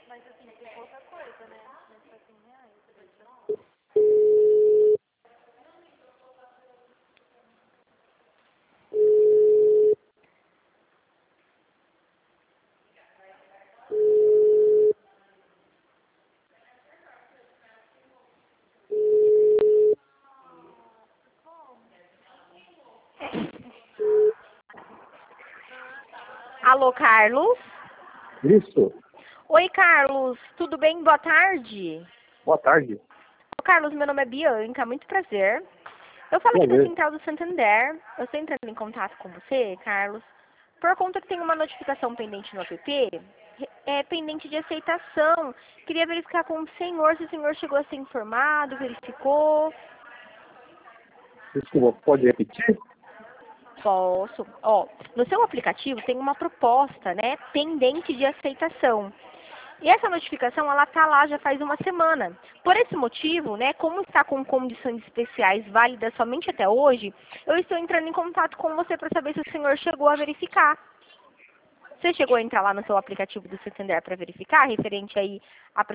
Mas assim, tem pouca coisa, né? Mas tá R$100. Alô, Carlos? Isso. Oi, Carlos. Tudo bem? Boa tarde. Boa tarde. Ô, Carlos, meu nome é Bianca. Muito prazer. Eu falo aqui da Central do Santander. Eu estou entrando em contato com você, Carlos, por conta que tem uma notificação pendente no app, pendente de aceitação. Queria verificar com o senhor se o senhor chegou a ser informado, verificou. Desculpa, pode repetir? Posso. Ó, no seu aplicativo tem uma proposta, né, pendente de aceitação. E essa notificação, ela tá lá já faz uma semana. Por esse motivo, né, como está com condições especiais válidas somente até hoje, eu estou entrando em contato com você para saber se o senhor chegou a verificar. Você chegou a entrar lá no seu aplicativo do Santander para verificar, referente aí a